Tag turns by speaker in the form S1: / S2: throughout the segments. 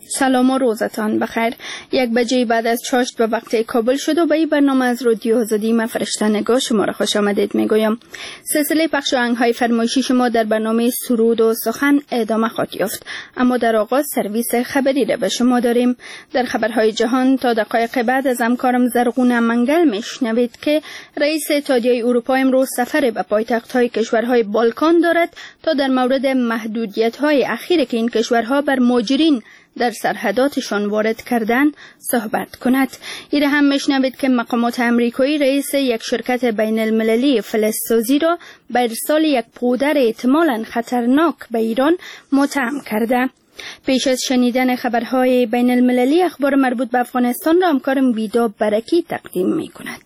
S1: سلام و روزتان بخیر. 1 بجه بعد از چاشت به وقت کابل شد و به این برنامه از رادیو آزادی من فرشته نگاه شما را خوش آمدید میگویم. سلسله پخش آهنگ‌های فرمایشی شما در برنامه سرود و سخن ادامه خواهد یافت، اما در آغاز سرویس خبری را به شما داریم. در خبرهای جهان تا دقایق بعد از همکارم زرغون منگل میشنوید که رئیس اتحادیه اروپا امروز سفر به پایتخت‌های کشورهای بالکان دارد تا در مورد محدودیت‌های اخیر که این کشورها بر مهاجرین در سرحداتشان وارد کردن صحبت کند. این هم میشنوید که مقامات امریکایی رئیس یک شرکت بین المللی فلزسازی را به ارسال یک پودر احتمالاً خطرناک به ایران متهم کرده. پیش از شنیدن خبرهای بین المللی، اخبار مربوط به افغانستان را همکارم ویدا برکی تقدیم می کند.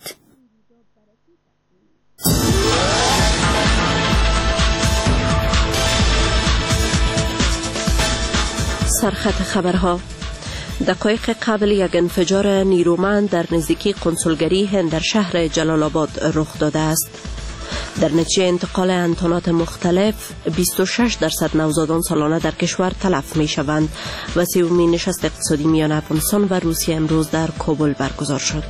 S2: سرخط خبرها. دقایق قبل یک انفجار نیرومند در نزدیکی کنسولگری هند در شهر جلال آباد رخ داده است. در نتیجه انتقال انتونات مختلف 26% نوزادان سالانه در کشور تلف می شوند و 30مین نشست اقتصادی میان افغانستان و روسیه امروز در کابل برگزار شد.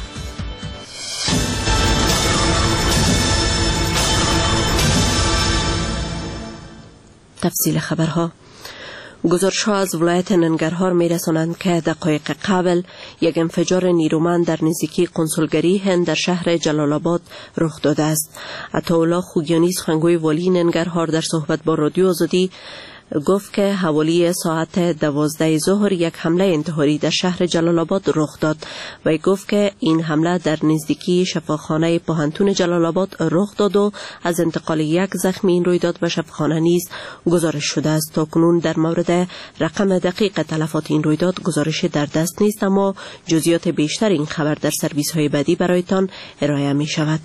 S2: تفصیل خبرها. گزارش‌ها از ولایت ننگرهار می‌رسانند که دقایق قبل یک انفجار نیرومند در نزدیکی کنسولگری هند در شهر جلال آباد رخ داده است. عطاالله خوگیانی سخنگوی والی ننگرهار در صحبت با رادیو آزادی گفت که حوالی ساعت 12 ظهر یک حمله انتحاری در شهر جلال آباد رخ داد و گفت که این حمله در نزدیکی شفاخانه پوهنتون جلال آباد رخ داد و از انتقال یک زخمی این رویداد به شفاخانه نیز گزارش شده است. تاکنون در مورد رقم دقیق تلفات این رویداد گزارش در دست نیست، اما جزئیات بیشتر این خبر در سرویس های بعدی برایتان ارائه می شود.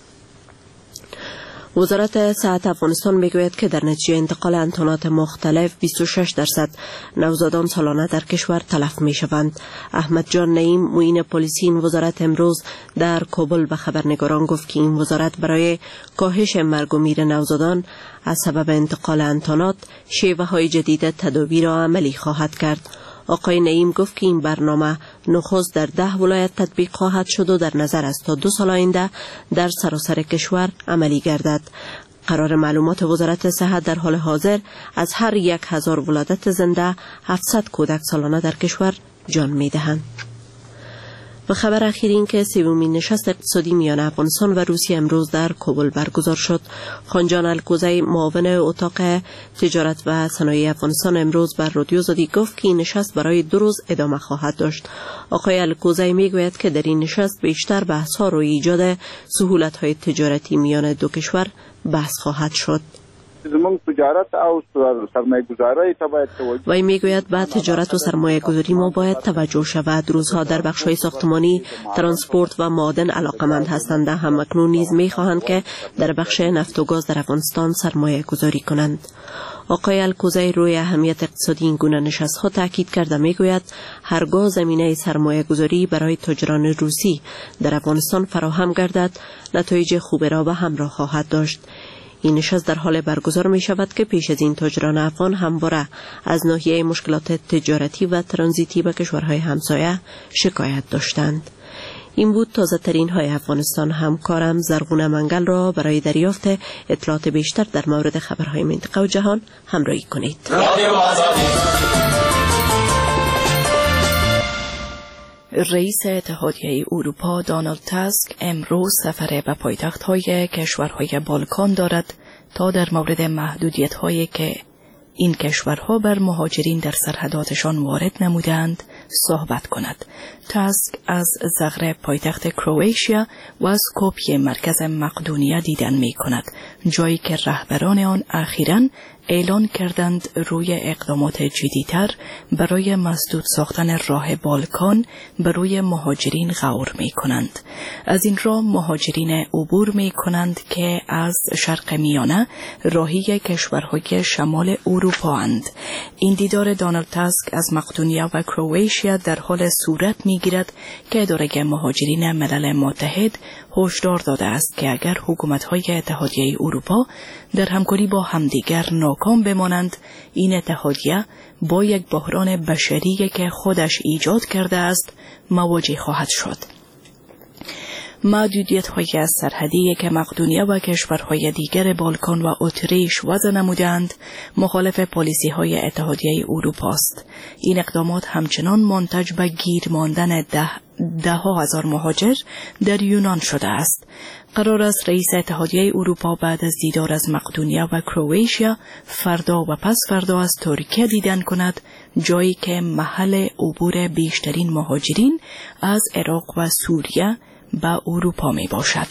S2: وزارت صحت افغانستان میگوید که در نتیجه انتقال انتونات مختلف 26% نوزادان سالانه در کشور تلف می شوند. احمد جان نعیم معین پلیسی این وزارت امروز در کابل به خبرنگاران گفت که این وزارت برای کاهش مرگ و میر نوزادان از سبب انتقال انتونات شیوه های جدید تداوی را عملی خواهد کرد. آقای نعیم گفت که این برنامه نخست در 10 ولایت تطبیق خواهد شد و در نظر است تا 2 سال آینده در سراسر کشور عملی گردد. قرار معلومات وزارت صحت در حال حاضر از هر 1000 ولادت زنده 700 کودک سالانه در کشور جان می دهند. و خبر اخیر این که 30مین نشست اقتصادی میان افغانستان و روسیه امروز در کابل برگزار شد. خانجان الکوزی معاون اتاق تجارت و صنایع افغانستان امروز بر رادیو آزادی گفت که این نشست برای 2 روز ادامه خواهد داشت. آقای الکوزی میگوید که در این نشست بیشتر بحث‌ها روی ایجاد سهولت‌های تجارتی میان دو کشور بحث خواهد شد. وی میگوید به تجارت و سرمایه گذاری ما باید توجه شود. روزها در بخش‌های ساختمانی، ترانسپورت و معادن علاقمند هستند. هم اکنون نیز میخواهند که در بخش نفت و گاز در افغانستان سرمایه گذاری کنند. آقای الکوزی روی اهمیت اقتصادی این گونه نشست‌ها تاکید کرده میگوید هرگاه زمینه سرمایه گذاری برای تاجران روسی در افغانستان فراهم گردد نتایج خوب را به همراه خواهد داشت. این نشست در حال برگزار می شود که پیش از این تاجران افغان همواره از ناحیه مشکلات تجارتی و ترانزیتی به کشورهای همسایه شکایت داشتند. این بود تازه ترین های افغانستان. همکارم زرغون منگل را برای دریافت اطلاعات بیشتر در مورد خبرهای منطقه و جهان همراهی کنید.
S3: رئیس اتحادیه اروپا دونالد تاسک امروز سفر به پایتخت‌های کشورهای بالکان دارد تا در مورد محدودیت‌هایی که این کشورها بر مهاجرین در سرحداتشان وارد نمودند صحبت کند. تاسک از زاغرب پایتخت کرواتیا و از اسکوپیه مرکز مقدونیه دیدن می کند، جایی که رهبران آن اخیراً اعلان کردند روی اقدامات جدی‌تر برای مسدود ساختن راه بالکان برای مهاجرین غور می کنند. از این راه مهاجرین عبور می کنند که از شرق میانه راهی کشورهای شمال اروپا اند. این دیدار دونالد تاسک از مقدونیه و کرواتیا کرواتیا در حال صورت می‌گیرد که اداره مهاجرین ملل متحد هشدار داده است که اگر حکومت‌های اتحادیه اروپا در همکاری با همدیگر ناکام بمانند، این اتحادیه با یک بحران بشری که خودش ایجاد کرده است مواجه خواهد شد. محدودیت‌های سرحدی که مقدونیه و کشورهای دیگر بالکان و اتریش وضع نمودند مخالف پالیسی‌های اتحادیه اروپا است. این اقدامات همچنان منتج به گیر ماندن ده‌ها هزار مهاجر در یونان شده است. قرار است رئیس اتحادیه اروپا بعد از دیدار از مقدونیه و کرواتیا فردا و پس فردا از ترکیه دیدن کند، جایی که محل عبور بیشترین مهاجرین از عراق و سوریه به اروپا می باشد.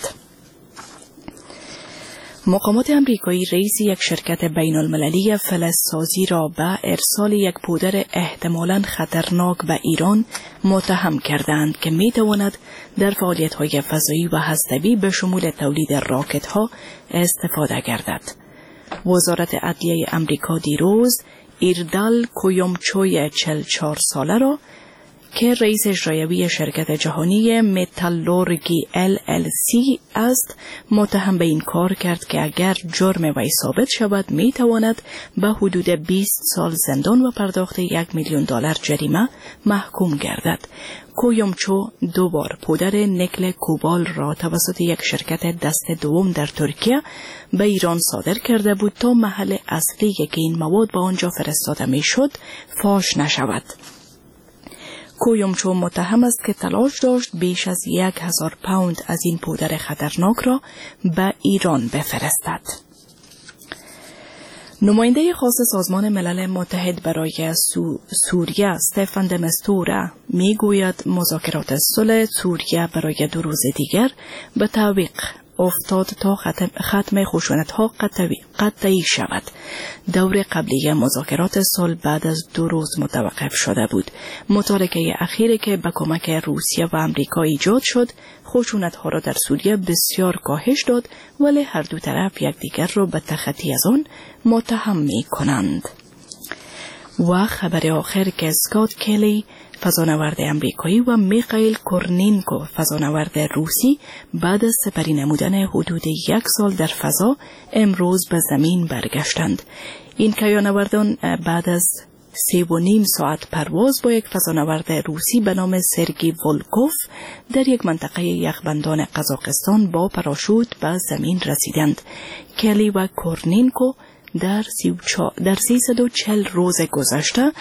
S3: مقامات امریکایی رئیس یک شرکت بین المللی فلزسازی را به ارسال یک پودر احتمالاً خطرناک به ایران متهم کردند که می تواند در فعالیت‌های فضایی و هسته‌ای به شمول تولید راکت‌ها استفاده گردد. وزارت عدلیه امریکا دیروز ایردال کویومچوی 44 ساله را که رئیس اجرایی شرکت جهانی متالورگی LLC است متهم به این کار کرد که اگر جرم وی ثابت شود می تواند به حدود 20 سال زندان و پرداخت $1,000,000 جریمه محکوم گردد. کویومچو دوبار پودر نکل کوبال را توسط یک شرکت دست دوم در ترکیه به ایران صادر کرده بود تا محل اصلی که این مواد به آنجا فرستاده می شد فاش نشود. کویومچو متهم است که تلاش داشت بیش از 1,000 پوند از این پودر خطرناک را به ایران بفرستد. نماینده خاص سازمان ملل متحد برای سوریه استفان د مستورا می گوید مذاکرات صلح سوریه برای 2 روز دیگر به تعویق افتاد تا ختم خشونت‌ها قطعی شود. دور قبلی مذاکرات صلح بعد از 2 روز متوقف شده بود. متارکه اخیری که به کمک روسیه و آمریکا ایجاد شد، خشونت‌ها را در سوریه بسیار کاهش داد، ولی هر دو طرف یکدیگر را به تخطی از آن متهم می‌کنند. و خبر آخر که اسکات کلی فضانورد امریکایی و میخائیل کورنینکو فضانورد روسی بعد از سپری نمودن حدود 1 سال در فضا امروز به زمین برگشتند. این کیانوردان بعد از 3.5 ساعت پرواز با یک فضانورد روسی به نام سرگی ولکوف در یک منطقه یخبندان قزاقستان با پاراشوت به زمین رسیدند. کلی و کورنینکو در 340 روز گذشته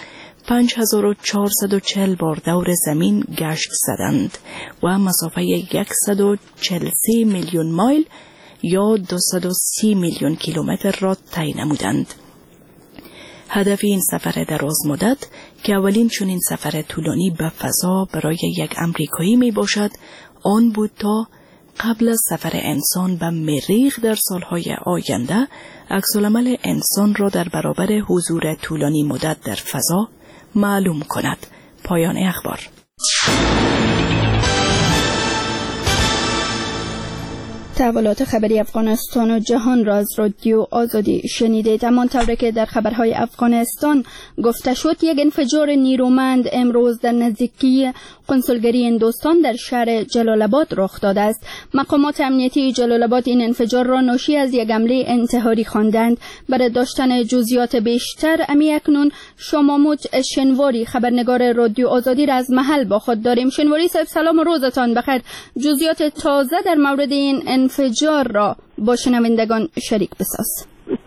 S3: 5440 بار دور زمین گشت زدند و مسافه 143 میلیون مایل یا 230 میلیون کیلومتر را طی نمودند. هدف این سفر دراز مدت که اولین چنین سفر طولانی به فضا برای یک امریکایی می باشد، آن بود تا قبل از سفر انسان به مریخ در سالهای آینده عکس‌العمل انسان را در برابر حضور طولانی مدت در فضا معلوم کند. پایان اخبار.
S1: تحولات خبری افغانستان و جهان را از رادیو آزادی شنیدید. همانطور که در خبرهای افغانستان گفته شد، یک انفجار نیرومند امروز در نزدیکی کنسولگری هندوستان در شهر جلال آباد رخ داده است. مقامات امنیتی جلال آباد این انفجار را ناشی از یک حمله انتحاری خواندند. برای داشتن جزئیات بیشتر اکنون شاماموج شنواری خبرنگار رادیو آزادی را از محل با خود داریم. شنواری صاحب سلام و روزتان بخیر. جزئیات تازه در مورد این انفجار را با شنوندگان شریک بساز.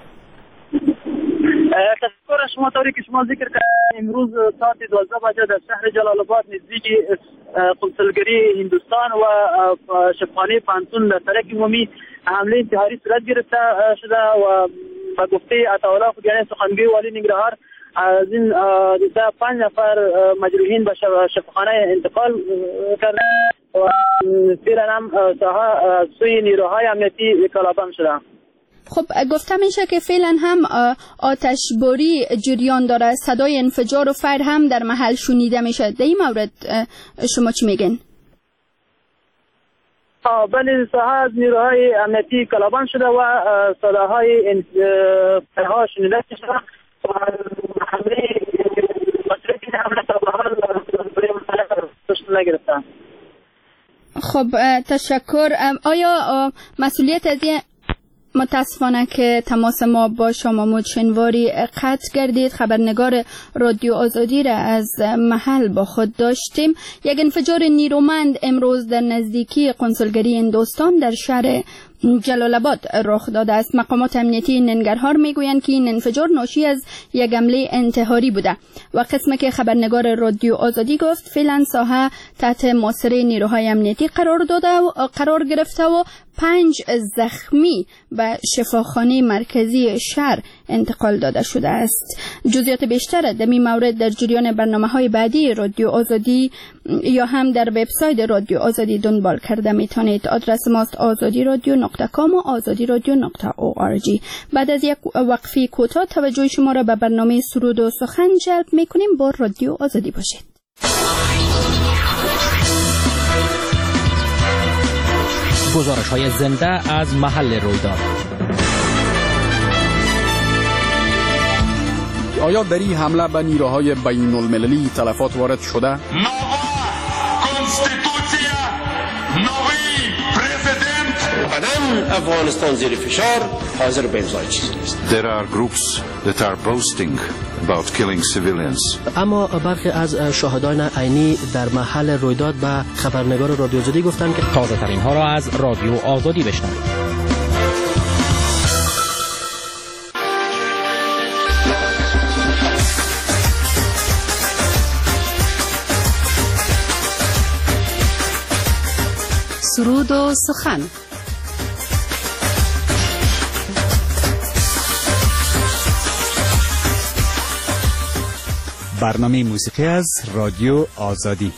S4: تشکر از شما. طوری که شما ذکر کردید، امروز ساعت 12 بجه در شهر جلال آباد نزدیک کنسولگری هندوستان و شبخانه پانتون در سرک عمومی حمله انتحاری صورت گرفته شده و به گفته عطاالله خوگیانی سخنگوی والی ننگرهار از این 5 نفر مجروحین به شفاخانه انتقال کردند و فعلا هم سوی نیروهای امنیتی کلابند شده.
S1: خب گفته میشه که فعلا هم آتشباری جریان داره، صدای انفجار و فیر هم در محل شنیده میشه. در این مورد شما چی میگن؟
S4: بله، ساحه از نیروهای امنیتی کلابند شده و صداهای فیرها شنیده شده و حمله مسئله حمله تا به حال نگرفتن.
S1: خب تشکر. آیا مسئولیت از متاسفانه که تماس ما با شما شنواری قطع گردید، خبرنگار رادیو آزادی را از محل با خود داشتیم. یک انفجار نیرومند امروز در نزدیکی قنصلگری هندوستان در شهر جلال آباد رخ داده است. مقامات امنیتی ننگرهار میگویند که این انفجار ناشی از یک حمله انتحاری بوده و قسمی که خبرنگار رادیو آزادی گفت فعلا ساحه تحت محاصره نیروهای امنیتی قرار گرفته و 5 زخمی به شفاخانه مرکزی شهر انتقال داده شده است. جزئیات بیشتر در این مورد در جریان برنامه‌های بعدی رادیو آزادی یا هم در وبسایت رادیو آزادی دنبال کرده میتونید. آدرس ماست azadi.radio.com و azadi.radio.org. بعد از یک وقفه کوتاه توجه شما را به برنامه سرود و سخن جلب میکنیم. با رادیو آزادی باشید.
S5: گزارش‌های زنده از محل رویداد.
S6: آیا در این حمله به نیروهای بین المللی تلفات وارد شده؟
S7: افغانستان زیر فشار حاضر به امضای چیزی نیست.
S8: There are groups that are boasting about killing civilians.
S9: اما برخی از شاهدان عینی در محل رویداد به خبرنگار رادیو آزادی گفتند که
S5: تازه ترین ها را از رادیو آزادی بشنوید.
S10: سرود و سخن.
S11: برنامه موسیقی از رادیو آزادی.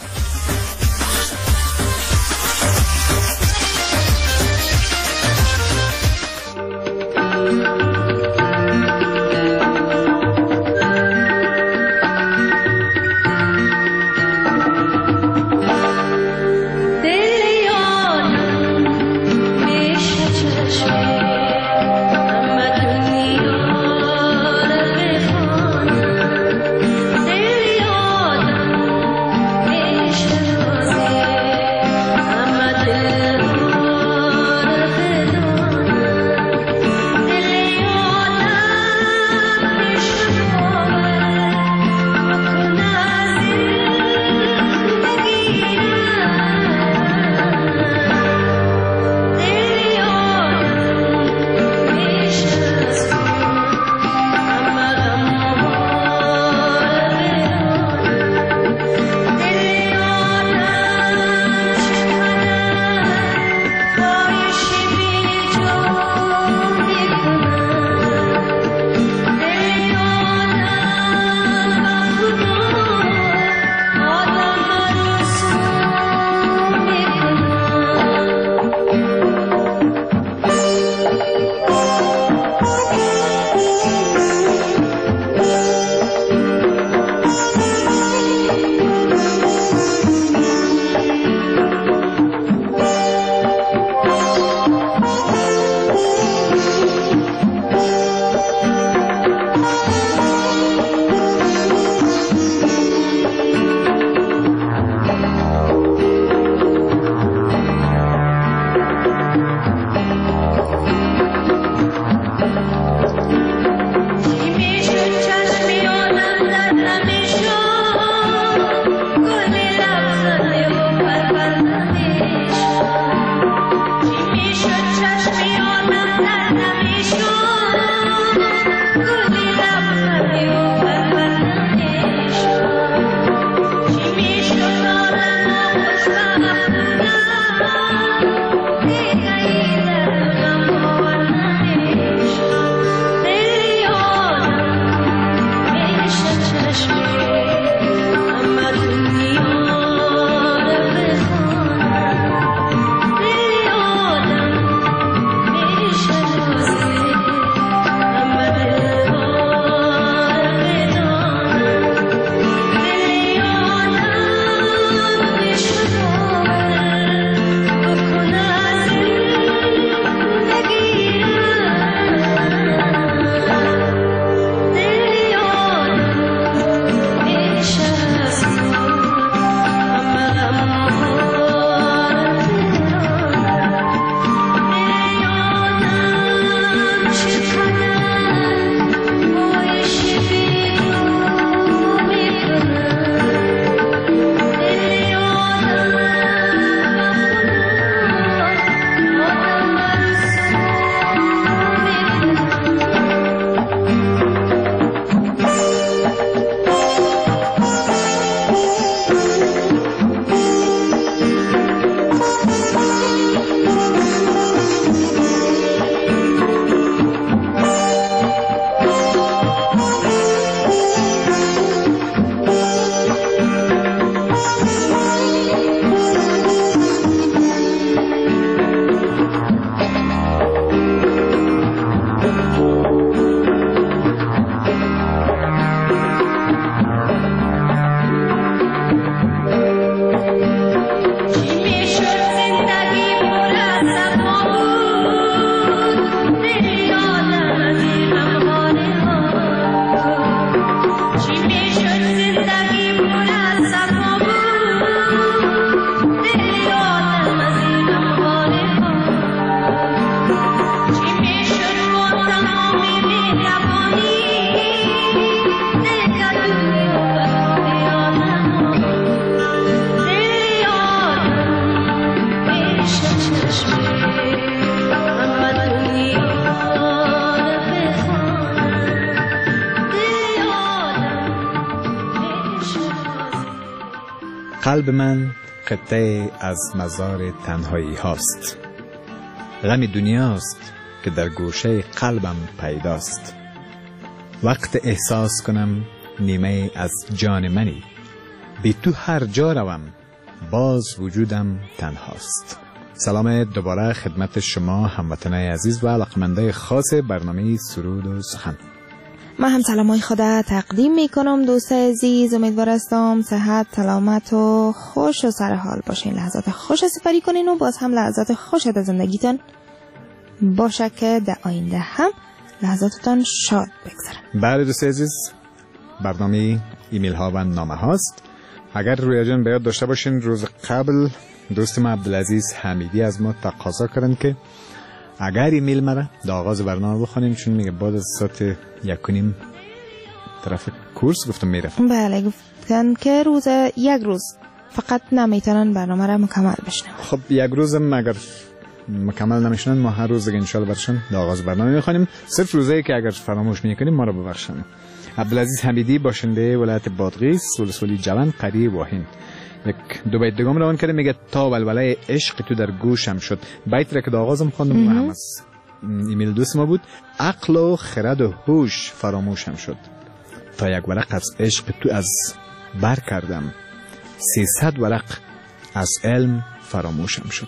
S11: قلب من قطعه از مزار تنهایی هاست. غم دنیاست که در گوشه قلبم پیداست. وقت احساس کنم نیمه از جان منی، بی تو هر جا روم باز وجودم تنهاست. سلام دوباره خدمت شما هموطنای عزیز و علاقمندای خاص برنامه سرود و سخن.
S12: من هم سلامای خدا تقدیم میکنم دوست عزیز. امیدوار هستم صحت، سلامت و خوش و سرحال باشین، لحظات خوش سپری کنین و باز هم لحظات خوش در زندگیتان باشه که در آینده هم لحظاتتان شاد بگذره.
S11: بله دوست عزیز، برنامه ایمیل ها و نامه هاست. اگر روی جان بیاد داشته باشین، روز قبل دوستم عبدالعزیز حمیدی از ما تقاضا کردن که اگر ایمیل مرا در آغاز برنامه بخونیم، چون میگه بعد از ساعت 1:30 طرف کورس گفتم میرم.
S12: بله گفتن که روز یک روز فقط نمیتونن برنامه را مکمل بشنن.
S11: خب یک روزم اگر مکمل نمیشنن، ما هر روز دیگه انشالله برشن در آغاز برنامه میخونیم. صرف روزایی که اگر فراموش میکنیم ما را ببخشن. عبدالعزیز حمیدی باشنده ولایت بادغیس، ولسوالی جوان، قریه واهین، یک دو بیت دیگه روان کرده. میگه تا ولوله عشق تو در گوشم شد. بیت را که در آغازم خواندم و هم از ایمیل دوست ما بود. عقل و خرد و هوش فراموشم شد، تا یک ورق از عشق تو از بر کردم، 300 ورق از علم فراموشم شد.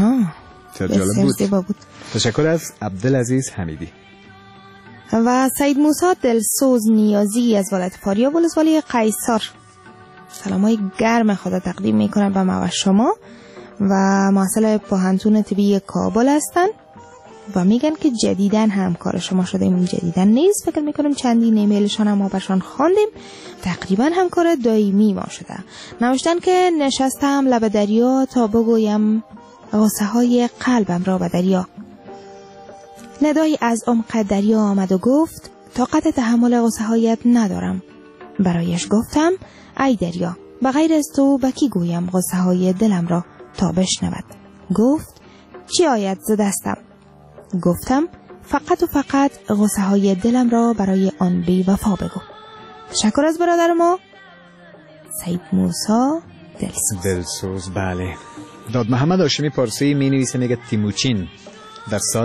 S11: جالب بود. تشکر از عبدالعزیز حمیدی.
S12: و سید موسی دلسوز نیازی از ولایت فاریاب، ولسوالی قیصر، سلامای گرم خدا تقدیم میکنم به ما و شما و محصل پوهنتون طبی کابل هستن و میگن که جدیدن همکار شما شدیم. جدیدن نیست، فکر میکنم چندین ایمیلشان هم ما برشان خواندیم، تقریبا همکار دائمی ما شده. نوشتن که نشستم لب دریا تا بگویم غصه های قلبم را به دریا. ندایی از عمق دریا آمد و گفت طاقت تحمل غصه هایت ندارم. برایش گفتم ای دریا، بغیر از تو به کی گویم غصه های دلم را تا بشنود. گفت چی آید ز دستم؟ گفتم فقط و فقط غصه های دلم را برای آن بی وفا بگو. تشکر از برادر ما سید موسی
S11: دلسوز. بله. داد محمد هاشمی پارسی می نویسه، میگه تیموچین در سال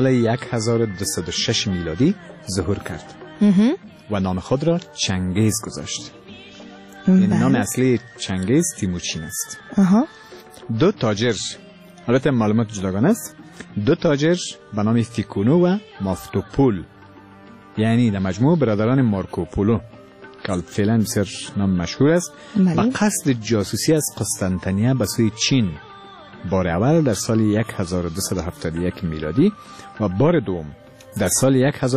S11: 1206 میلادی ظهور کرد و نام خود را چنگیز گذاشت. این نام اصلی چنگیز تیموچین است. دو تاجر، البته معلومات جداگانه است، دو تاجر به نام فیکونو و مافتوپول، یعنی در مجموع برادران مارکوپولو که فعلا بسیار نام مشهور است، و قصد جاسوسی از قسطنطنیه به سوی چین بار اول در سال 1271 میلادی و بار دوم در سال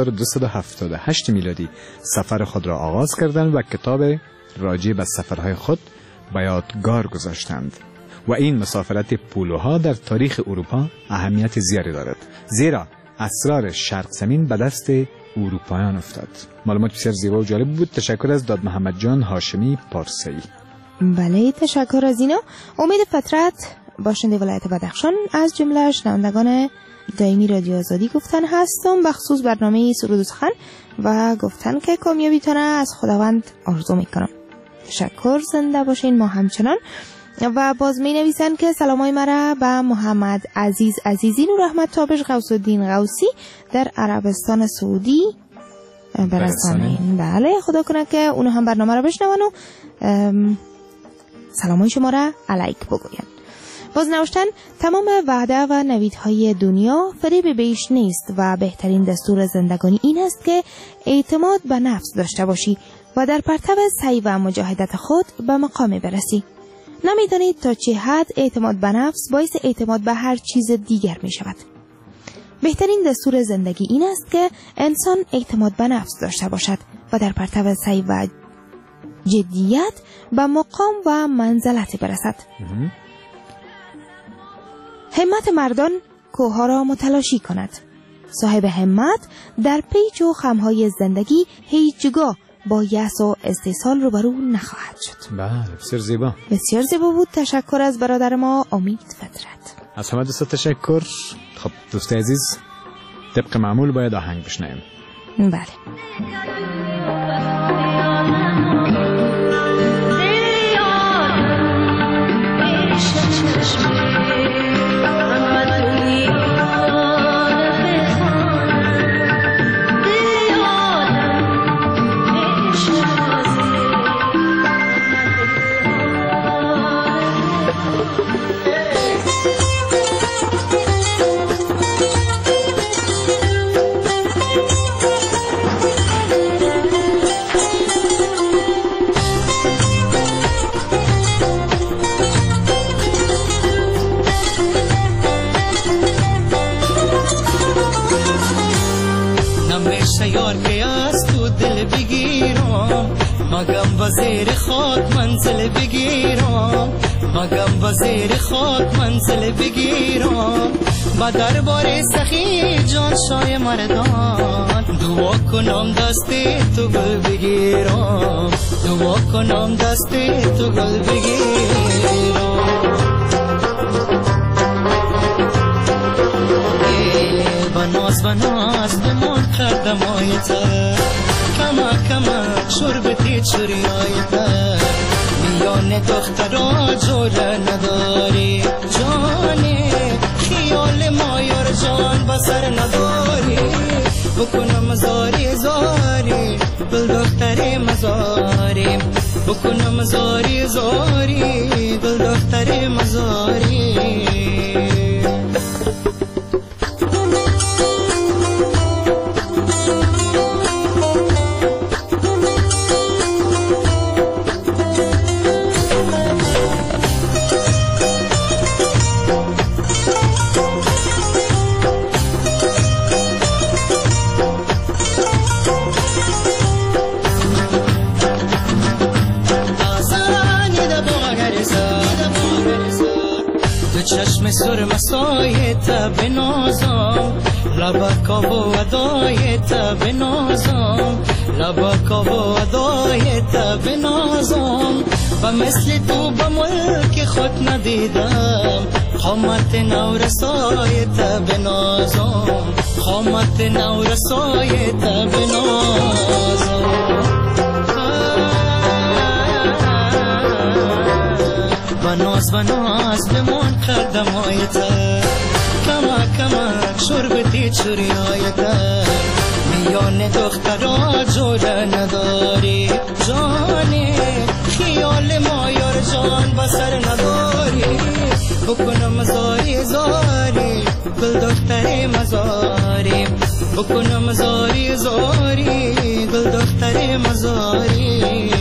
S11: 1278 میلادی سفر خود را آغاز کردند و کتاب راجع به سفرهای خود به یادگار گذاشتند. و این مسافرت پولوها در تاریخ اروپا اهمیت زیادی دارد، زیرا اسرار شرق زمین به دست اروپایان افتاد. معلومات بسیار زیبا و جالب بود. تشکر از داد محمد جان هاشمی پارسی.
S12: بله تشکر از اینا. امید فطرت باشنده ولایت بدخشان از جمله شنوندگان دائمی رادیو آزادی گفتن هستم بخصوص برنامه سرود و سخن و گفتن که کامیابیتان از خداوند آرزو میکنم. تشکر، زنده باشین. ما همچنان و باز می نویسن که سلامای مرا به محمد عزیز عزیزی، نور احمد تابش، غوث الدین غوثی در عربستان سعودی برسانین. بله خدا کنه که اونو هم برنامه را بشنون و سلامای شما را علیک بگوین. باز نوشتن تمام وعده و نویدهای دنیا فریب بیش نیست و بهترین دستور زندگانی این است که اعتماد به نفس داشته باشی و در پرتو سعی و مجاهدت خود به مقام برسی. نمیدانید تا چه حد اعتماد به نفس باعث اعتماد به هر چیز دیگر می شود. بهترین دستور زندگی این است که انسان اعتماد به نفس داشته باشد و در پرتو سعی و جدیت به مقام و منزلت برسد. همت مردان کوه‌ها را متلاشی کند. صاحب همت در پیچ و خمهای زندگی هیچگاه با یأس و استحصال روبرو نخواهد شد.
S11: بله بسیار زیبا.
S12: بسیار زیبا بود. تشکر از برادر ما امید فطرت.
S11: از همه دوستا تشکر. خب دوست عزیز، طبق معمول باید آهنگ بشنویم.
S12: بله.
S13: نیار که از تو دل بگیرم، مگم با زیر خاک منزل بگیرم، مگم با زیر خاک منزل بگیرم. با دربار سخی جان شای مردان، دعا کنم دست تو گل بگیرم، دعا کنم دست تو گل بگیرم. بناز بناز بمان کردم آیتا، کما کما شربتی چوری آیتا. میان دخترا جوره نداری جانه، خیال مایار جان بسر نداری. بکنم زاری زاری گل دختر مزاری، بکنم زاری زاری گل دختر مزاری. چشم سرم سایت بنازم، لبکا و ادایت بنازم، لبکا و ادایت بنازم. و مثل تو به ملک خود ندیدم، خامت نورسایت بنازم، خامت نورسایت بنازم. بناز بناز بمان کردم آیتا، کما کما شربتی چوری آیتا. میان دخترا جوره نداری جانه، خیال مایار جان بسر نداری. بکنم زاری زاری گل دختر مزاری، بکنم زاری زاری گل دختر مزاری.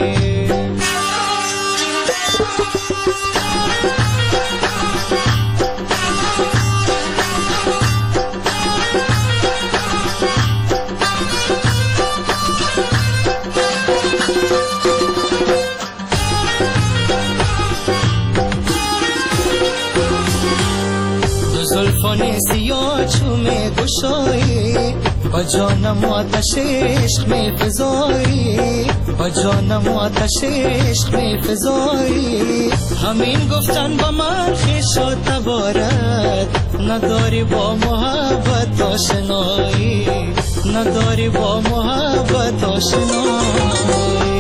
S13: زلفان سیاه چومه گشایی، با جانم آتش عشق می فزایی، با جانم آتش عشق می فزایی. همین گفتن با من خویش و تبارد، نداری با محبت آشنایی، نداری با محبت آشنایی.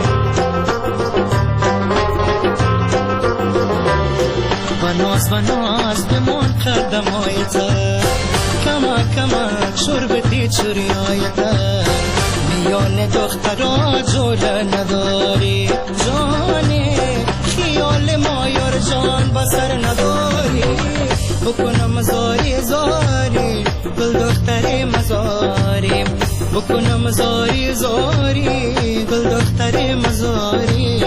S13: بناز بناز بمان کردم آیتا، کما کما شربتی چوری آیتا. میان دخترا جوره نداری جانه، خیال مایار جان بسر نداری. بکنم زاری زاری گل دختر مزاری، بکنم زاری زاری گل دختر مزاری.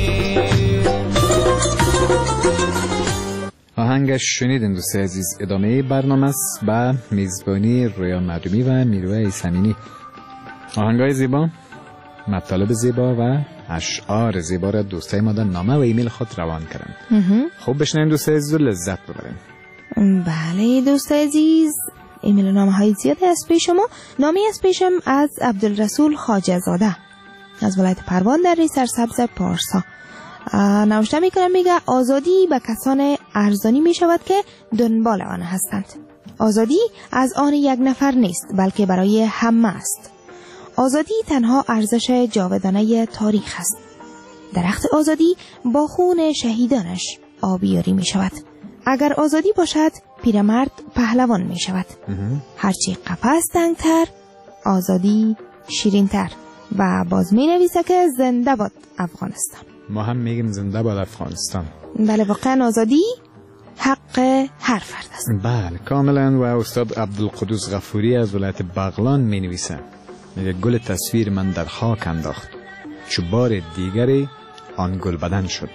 S11: آهنگش شنیدین دوست عزیز. ادامه برنامه است با میزبانی رویا مردمی و میروه ایسمینی. آهنگای زیبا، مطالب زیبا و اشعار زیبا را دوستای ما در نامه و ایمیل خود روان کردن. خوب بشنویم دوست عزیز و لذت ببریم.
S12: بله دوست عزیز، ایمیل و نامه های زیاده از پیش شما. نامی از پیشم از عبدالرسول خواجه زاده از ولایت پروان در سرسبز پارسا نوشته میکنم. میگه آزادی به کسان ارزانی میشود که دنبال آن هستند. آزادی از آن یک نفر نیست بلکه برای همه است. آزادی تنها ارزش جاودانه تاریخ است. درخت آزادی با خون شهیدانش آبیاری می شود. اگر آزادی باشد پیرمرد پهلوان می شود. هرچی قفس تنگتر آزادی شیرینتر. و باز می نویسه که زنده باد افغانستان.
S11: ما هم میگیم زنده باد افغانستان.
S12: بله واقعا آزادی حق هر فرد است.
S11: بله کاملا. و استاد عبدالقدوس غفوری از ولایت بغلان می نویسه، میگه گل تصویر من در خاک انداخت، چو بار دیگری آن گل بدن شد.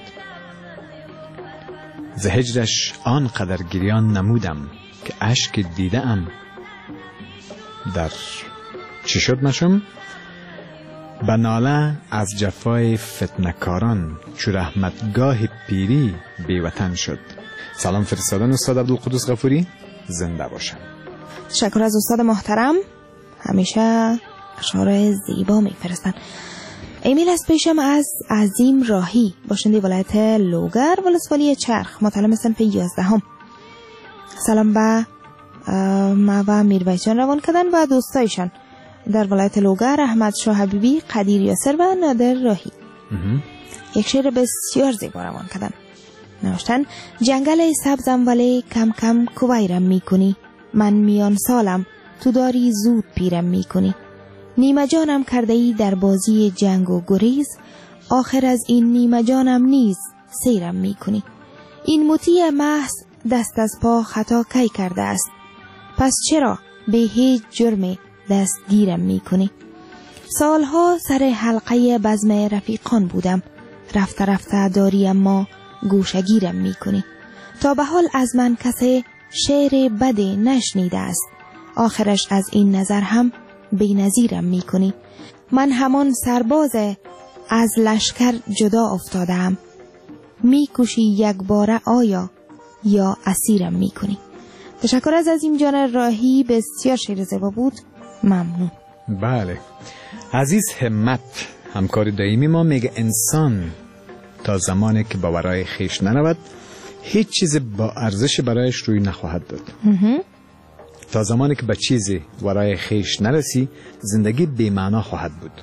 S11: ز هجرش آن قدر گریان نمودم که اشک دیده ام در چی شد مشم؟ به ناله از جفای فتنکاران چو رحمتگاه پیری بیوطن شد. سلام فرستادن استاد عبدالقدوس غفوری، زنده باشن.
S12: تشکر از استاد محترم، همیشه اشعار زیبا میفرستن. ایمیل از پیشم از عظیم راهی، باشنده ولایت لوگر ولسوالی چرخ، مطالب صنف 11. سلام به ما و میرویس جان روان کردن و دوستایشان در ولایت لوگر، احمد شاه حبیبی، قدیر یاسر و نادر راهی. یک شعر بسیار زیبا روان کردن. نوشتن: جنگل سبزم ولی کم کم کویرم میکنی، من میان سالم تو داری زود پیرم میکنی. نیمه جانم کرده ای در بازی جنگ و گریز، آخر از این نیمه جانم نیز سیرم میکنی. این مطیع محض دست از پا خطا کی کرده است، پس چرا به هیچ جرم دستگیرم میکنی. سالها سر حلقه بزم رفیقان بودم، رفته رفته داری اما گوشگیرم میکنی. تا به حال از من کسی شعر بد نشنیده است، آخرش از این نظر هم بی‌نظیرم میکنی. من همان سرباز از لشکر جدا افتادم، میکشی یک باره آیا یا اسیرم میکنی. تشکر از عظیم جان راهی، بسیار شعر زیبا بود، ممنون.
S11: بله. عزیز همت، همکار دائمی ما، میگه انسان تا زمانی که با ورای خیش نرود هیچ چیز با ارزش برایش روی نخواهد داد. تا زمانی که به چیزی ورای خیش نرسی زندگی بی‌معنا خواهد بود.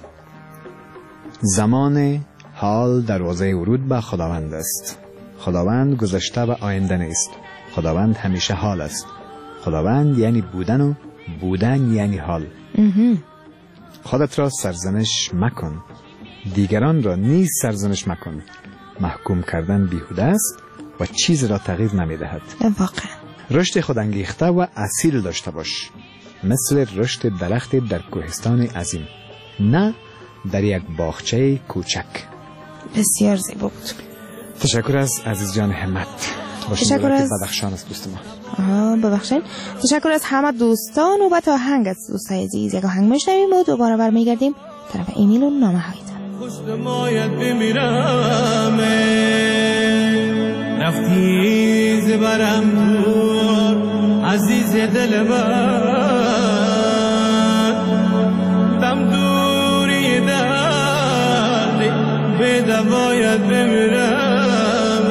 S11: زمان حال دروازه ورود به خداوند است. خداوند گذشته و آینده نیست. خداوند همیشه حال است. خداوند یعنی بودن و بودن یعنی حال. خودت را سرزنش مکن، دیگران را نیز سرزنش مکن. محکوم کردن بیهوده است و چیز را تغییر نمیدهد.
S12: واقعا
S11: رشد خودانگیخته و اصیل داشته باش، مثل رشد درخت در کوهستان عظیم، نه در یک باغچه کوچک.
S12: بسیار زیبا بود.
S11: تشکر از عزیز جان همت.
S12: تشکر از
S11: بدخشان است دوست ما.
S12: ببخشید. تشکر از همه دوستان و با تا هنگ از دوستای عزیز یک آهنگ میشنویم و دوباره برمیگردیم طرف ایمیل و نامه هایتان.
S13: پشت مایت بمیرم رفتی زبرم دور عزیز دل من، دم دوری درد به دوایت بمیرم.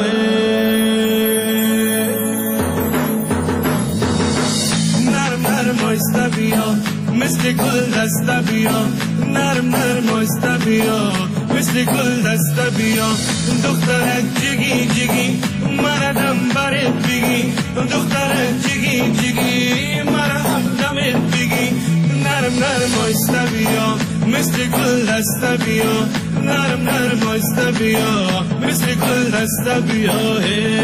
S13: نرم نرم آیسته بیا مثل گل دسته بیا، نرم نرم آیسته بیا مثل گل دسته بیا. دخترک جگی جگی مردم برت بگی، دخترک جگی جگی مردم دمت بگی. نرم نرم آیسته بیا مثل گل دسته بیا، نرم نرم آیسته بیا مثل گل دسته بیا.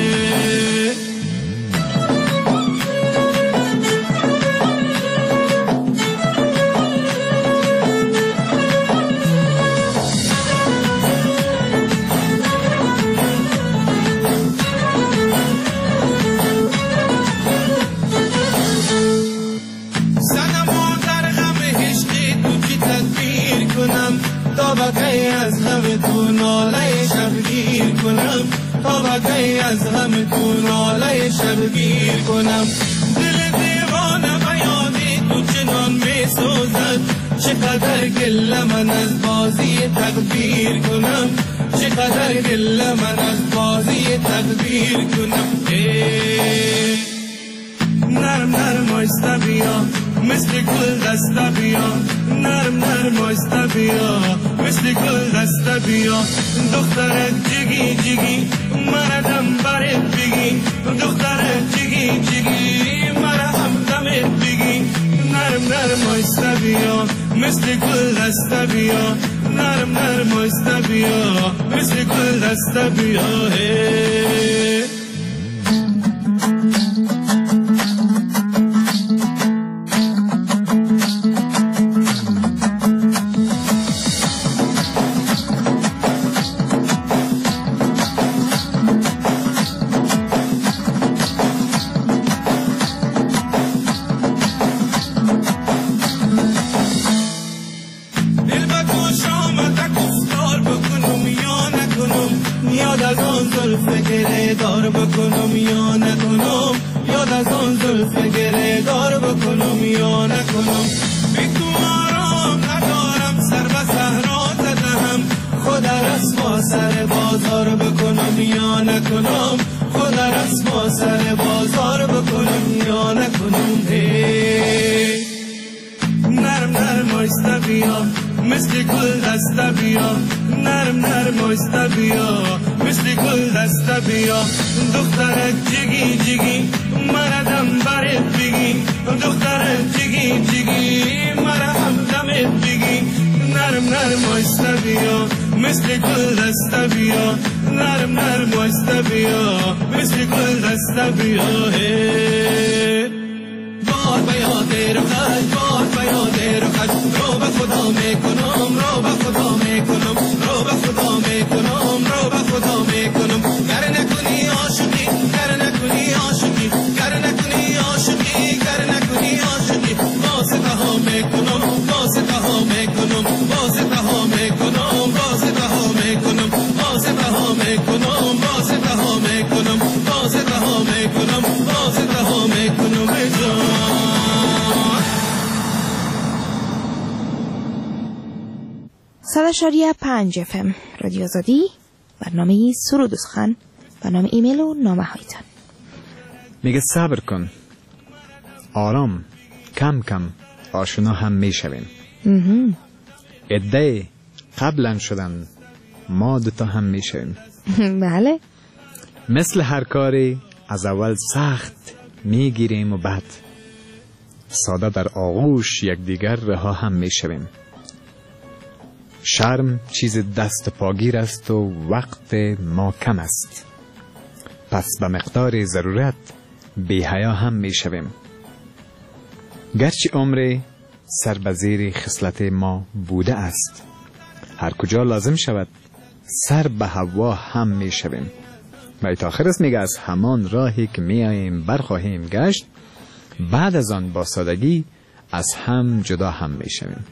S13: طبقه از همه تو ناله شبگیر کنم، طبقه از همه تو ناله شبگیر کنم. دل دیوانه بیانی تو چنان می سوزد، چقدر گله من از بازی تقدیر کنم، چقدر گله من از بازی تقدیر کنم. نرم نرم آیسته بیا مثل گل دسته بیا، نرم نرم آیسته بیا مثل گل دسته بیا. دخترک جگی جگی مردم برت بگی، دخترک جگی جگی مردم دمت بگی. نرم نرم آیسته بیا مثل گل دسته بیا، نرم نرم آیسته بیا مثل گل دسته بیا. یاد از آن زلف گره دار بکنم یا نکنم یاد از آن زلف گره دار بکنم یا نکنم بی تو آرام ندارم سر به صحرا زدم خود رسوا سر بازار بکنم یا نکنم خود رسوا سر بازار بکنم یا نکنم نرم نرم آیسته بیا مثل گل دسته بیا نرم نرم آیسته بیا مثل گل دسته بیا دخترک جگی جگی مردم برت بگی دخترک جگی جگی مردم دمت بگی نرم نرم آیسته بیا مثل گل دسته بیا نرم نرم آیسته بیا مثل گل دسته بیا بار بیاد رخت بار بیاد رخت رو به خدا میکنم رو به خدا میکنم رو به خدا میکنم رو به خدا میکنم گر نکنی عاشقی گر نکنی عاشقی گر نکنی عاشقی گر نکنی عاشقی واسطه ها میکنم واسطه ها میکنم واسطه ها میکنم واسطه ها میکنم واسطه ها میکنم واسطه ها میکنم واسطه ها میکنم واسطه ها میکنم
S12: صد 5 FM رادیو آزادی برنامه سرود و سخن برنامه ایمیل و نامه هایتان
S11: میگه صبر کن آرام کم کم آشنا هم میشویم عده قبلا شدن ما دوتا هم میشویم
S12: بله
S11: مثل هر کاری از اول سخت میگیریم و بعد ساده در آغوش یکدیگر رها هم میشویم شرم چیز دست پاگیر است و وقت ما کم است پس به مقدار ضرورت بی حیا هم می شویم گرچه عمر سر به زیر خصلت ما بوده است هر کجا لازم شود سر به هوا هم می شویم و ایتاخر است میگه از همان راهی که می آییم برخواهیم گشت بعد از آن با سادگی از هم جدا هم می شویم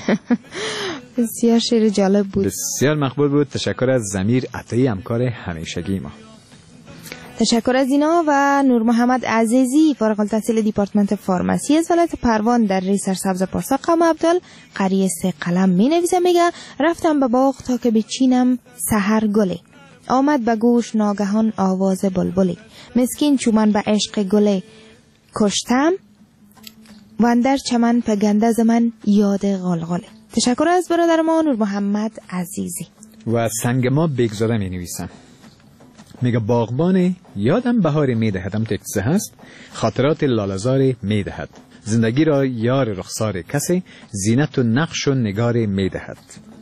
S12: بسیار شعر جالب بود
S11: بسیار مقبول بود تشکر از ضمیر عطایی همکار همیشگی ما
S12: تشکر از اینا و نور محمد عزیزی فارغ التحصیل دیپارتمنت فارماسی از ولایت پروان در ری سرسبز پارسا قم عبدال قریه 3 قلم می نویسه میگه رفتم به باغ تا که بچینم سحر گله آمد به گوش ناگهان آواز بلبلی مسکین چومن به عشق گله کشتم و اندر چمن پگنده ز من یاد غلغله تشکر از برادر ما نور محمد عزیزی
S11: و سنگ ما بگذاده می نویسم میگه باغبان یادم بهاری می دهدم تکسه هست خاطرات لالزار می دهد زندگی را یار رخسار کسی زینت و نقش و نگار می دهد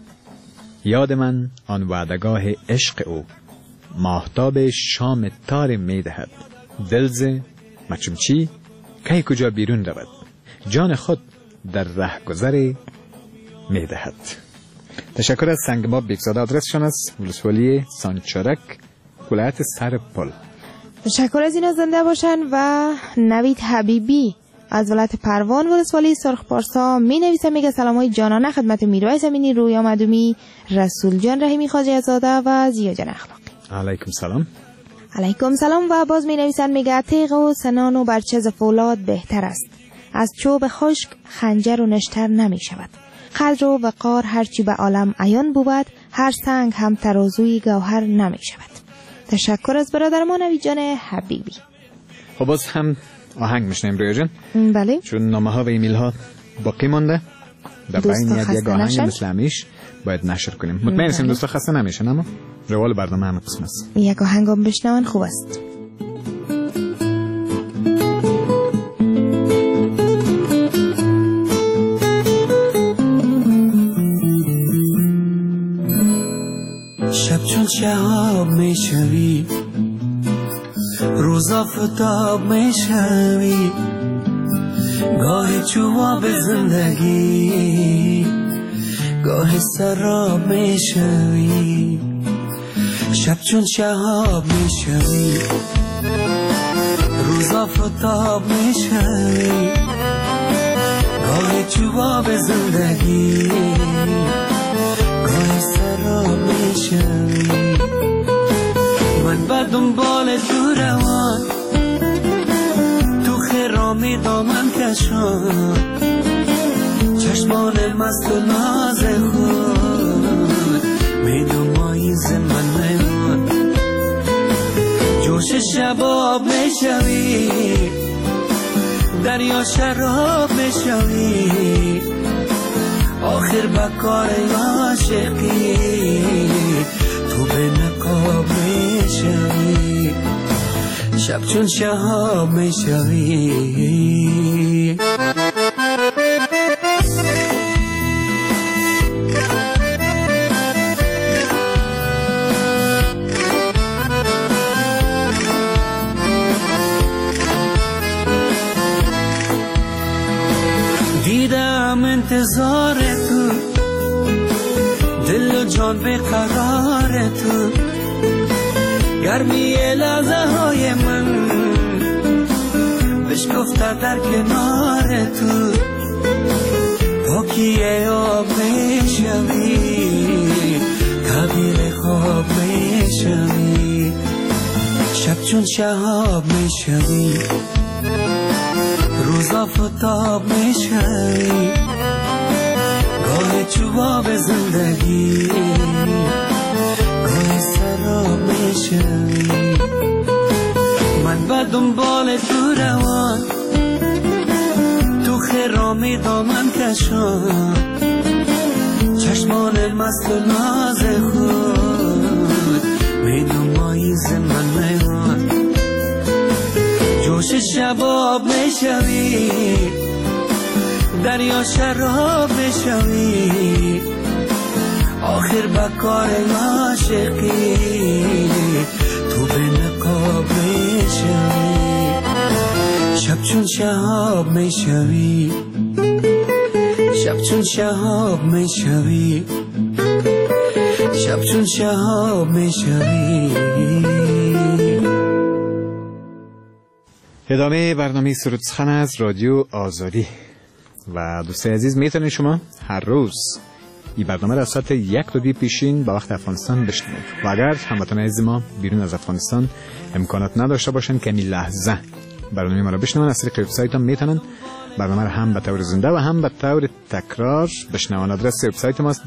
S11: یاد من آن وعدگاه عشق او ماهتاب شام تار می دهد دلز مچمچی کی کجا بیرون رود جان خود در رهگذر می دهد تشکر از سنگ ما بگذاده آدرسشان است ولسوالی سانچارک ولایت سرپل
S12: تشکر از اینا زنده باشن و نوید حبیبی از ولایت پروان ولسوالی سرخ پارسا می نویسه میگه سلامای جانانه خدمت میرویس امینی رویا مدومی رسول جان رحیمی خواجه زاده و زیا جان اخلاقی
S11: علیکم سلام
S12: علیکم سلام و باز می نویسن میگه تیغ و سنان و برچه ز فولاد بهتر است از چوب خشک خنجر و نشتر نمی شود قدر و وقار هرچی به عالم عیان بود هر سنگ هم ترازوی گوهر نمی شود تشکر از برادر ما نوید جان حبیبی
S11: خب باز هم آهنگ میشنیم رویا جان
S12: بله
S11: چون نامه ها و ایمیل ها باقی مانده در بین یک آهنگ مثل همیش باید نشر کنیم مطمئن هستیم دوستا خسته نمیشن اما روال برنامه همه قسم است
S12: یک آهنگ هم بشنون خوب است
S13: شب چون شهاب میشوی روز آفتاب میشوی گاه جواب زندگی گاه سراب میشوی شب چون شهاب میشوی روز آفتاب میشوی گاه جواب زندگی گاه سراب میشوی به دنبال تو روان، تو خرامی دامن کشان، چشمان مست و ناز خود می نمایز من میوان. جوش شباب میشوی، دریا شراب میشوی، آخر بکار عاشقی تو به نقاب میشوی، شب چون شهاب میشوی. دیدم انتظار تو، دل و جان به قرار تو، گرمی لحظه های من بشکفته در کنار تو، پاکی آب میشوی، کبیر خواب میشوی، شب چون شهاب میشوی، روزا فتاب میشوی، گاه چوباب زندگی، گاه سراب میشوی. من به دنبال تو روان، تو خرامی دامن کشان، چشمان مست و ناز خود می نمایز من میوان. جوش شباب میشوی، دریا شراب میشوی، آخر بکار عاشقی تو به نقاب میشوی، شب چون شهاب میشوی، شب چون شهاب میشوی، شب چون شهاب میشوی.
S11: ادامه برنامه سرود سخن از رادیو آزادی. و دوستای عزیز میتونید شما هر روز این برنامه را ساعت 1 تا 2 پیشین با وقت افغانستان بشنوید. و اگر هموطنان عزیز ما بیرون از افغانستان امکانات نداشته باشن که این لحظه برنامه ما را بشنون، از طریق وبسایت هم میتونن برنامه را هم به طور زنده و هم به طور تکرار بشنون. آدرس وبسایت ماست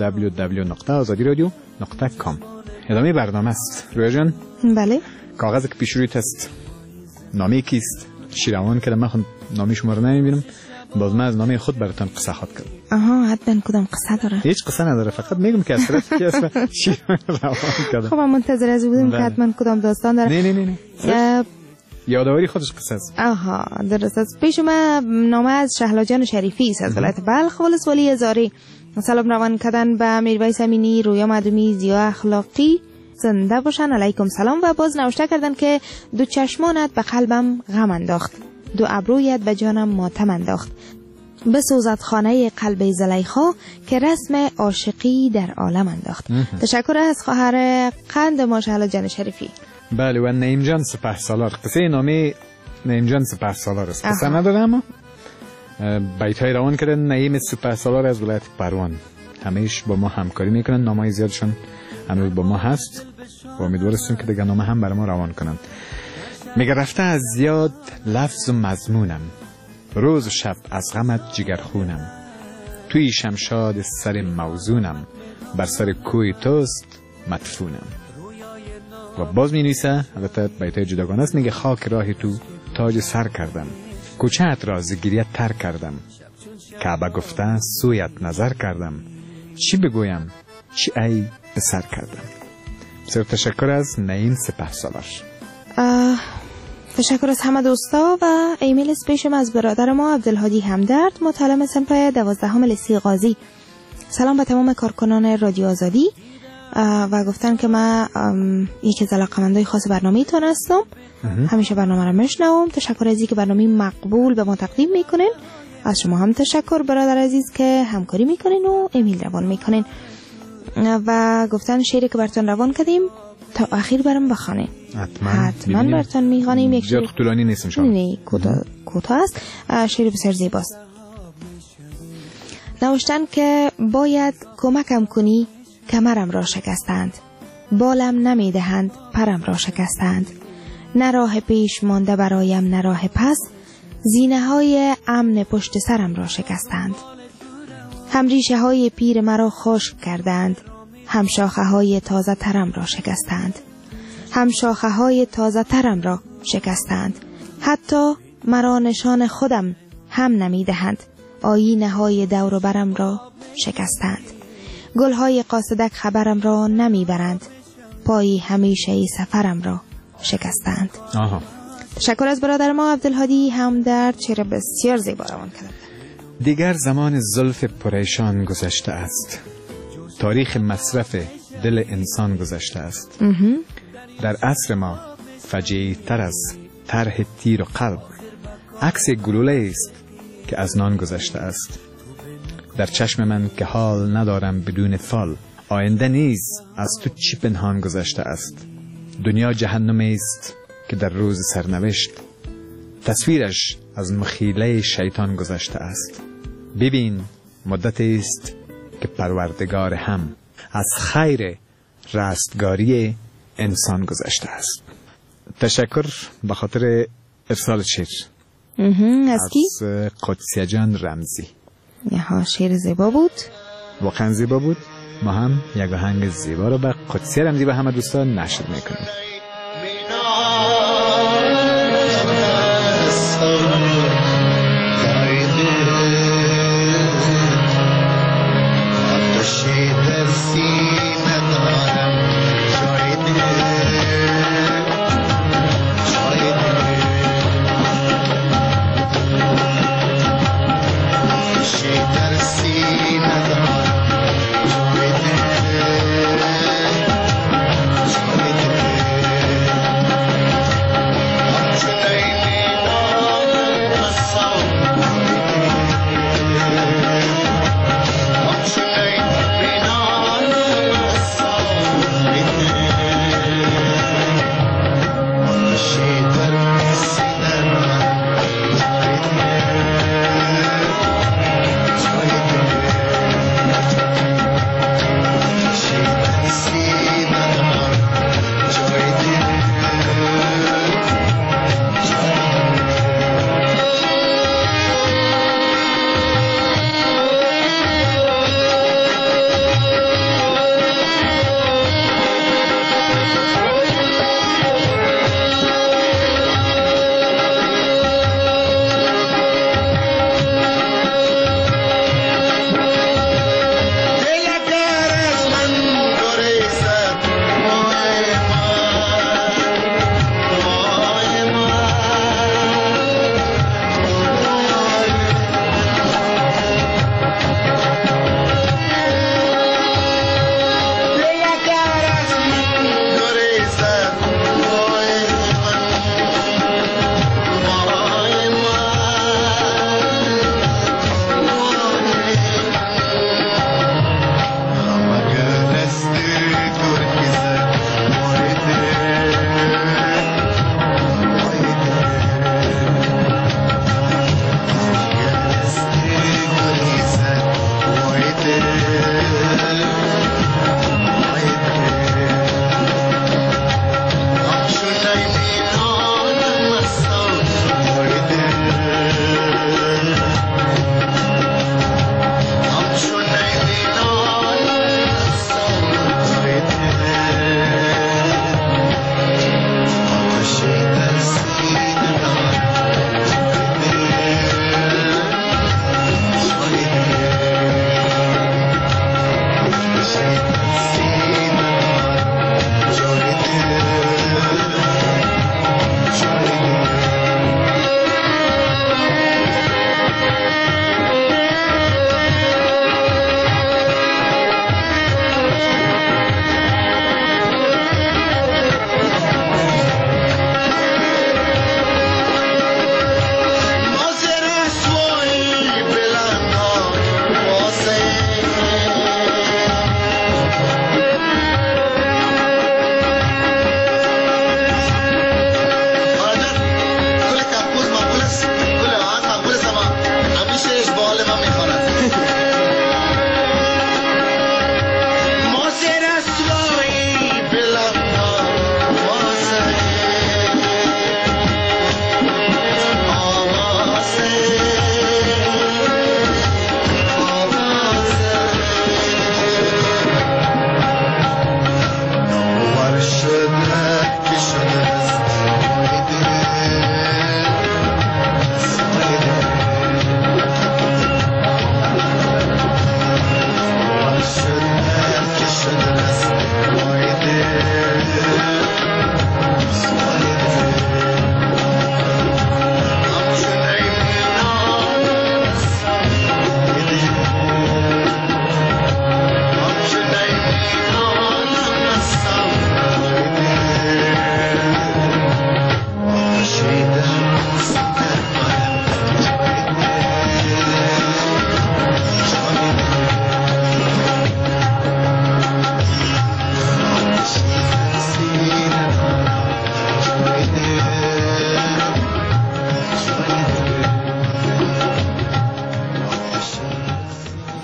S11: www.azadiradio.com. ادامه برنامه است. رویا جان.
S12: بله.
S11: کاغذی که پیش رویت است نامه کیست؟ شیروان که من خود نامه شما رو نمیبینم، باز من از نامه خود براتون قصه خود کردم.
S12: آها، حتما کدام قصه داره؟
S11: هیچ قصه نداره، فقط میگم که اصلا کی اسم شیروان روان کردم.
S12: خب من منتظر از بودم که حتما کدام داستان داره.
S11: نه یادآوری خودش قصه است.
S12: آها، درست است. پیش ما نامه از شهلا جان شریفی است از ولایت بلخ ولسوالی زاری. سلام روان کردن به میرویس امینی، رویا مدومی، زیا اخلاقی، زنده باشن. علیکم سلام. و باز نوشته کردن که دو چشمانت به قلبم غم انداخت، دو ابرویت به جانم ماتم انداخت، بسوزد خانه قلب زلیخا که رسم عاشقی در عالم انداخت. تشکر از خواهر قند ما شهلا جان شریفی.
S11: بله. و نعیم جان سپهسالار، قصه نامه نعیم جان سپهسالار است. قصه نداره اما بیت های روان کردن نعیم سپهسالار از ولایت پروان. همیشه با ما همکاری میکنن، نامه زیادشون هنوز با ما هست و امیدوار هستیم که دیگه نامه هم برای ما روان کنن. میگه رفته از زیاد لفظ و مضمونم، روز و شب از غمت جگر خونم، توی شمشاد سر موزونم، بر سر کوی توست مدفونم. و باز می نویسه، البته بیتای جداگانه است، میگه خاک راه تو تاج سر کردم، کوچه‌ات را ز گریه تر کردم، کعبه گفته سویت نظر کردم، چی بگویم چی ای به سر کردم. بسیار تشکر از نعیم سپهسالار.
S12: تشکر از همه دوستا و ایمیل اسپیشم از برادر ما عبدالهادی همدرد، متعلم صنف 12 لیسه غازی. سلام به تمام کارکنان رادیو آزادی و گفتن که من یکی از علاقه‌مندای خاص برنامه تان هستم. همیشه برنامه را میشنوم. تشکر از اینکه برنامه مقبول به ما تقدیم میکنین. از شما هم تشکر برادر عزیز که همکاری میکنین و ایمیل روان میکنین. و گفتن شعری که براتون روان کردیم تا آخر برام بخونین. حتما براتون میخوانیم. یک شعر
S11: طولانی نیست ان شاء الله.
S12: نه، کوتاه است. شعر بسیار زیباست. نوشتن که باید کمکم کنی کمرم را شکستند، بالم نمی دهند، پرم را شکستند. نه راه پیش مانده برایم نه راه پس، زینه های امن پشت سرم را شکستند. هم ریشه های پیر مرا خشک کردند، هم شاخه های تازه ترم را شکستند. هم شاخه های تازه ترم را شکستند. حتی مرا نشان خودم هم نمی دهند، آینه های دور و برم را شکستند. گل های قاصدک خبرم را نمی برند، پای همیشه ای سفرم را شکستند. تشکر از برادر ما عبدالهادی همدرد، شعر بسیار زیبا روان کرده.
S11: دیگر زمان زلف پریشان گذشته است، تاریخ مصرف دل انسان گذشته است. در عصر ما فجیع تر از طرح تیر و قلب عکس گلوله است که از نان گذشته است. در چشم من که حال ندارم بدون فال، آینده نیز از تو چی پنهان گذشته است. دنیا جهنمی است که در روز سرنوشت تصویرش از مخیله شیطان گذشته است. ببین مدت است که پروردگار هم از خیر رستگاری انسان گذشته است. تشکر به خاطر ارسال شعر
S12: از کی؟
S11: از قدسیه جان رمزی.
S12: شعر زیبا بود،
S11: واقعا زیبا بود. ما هم یک آهنگ زیبا رو به قدسیه رمزی و همه دوستان نشر میکنیم.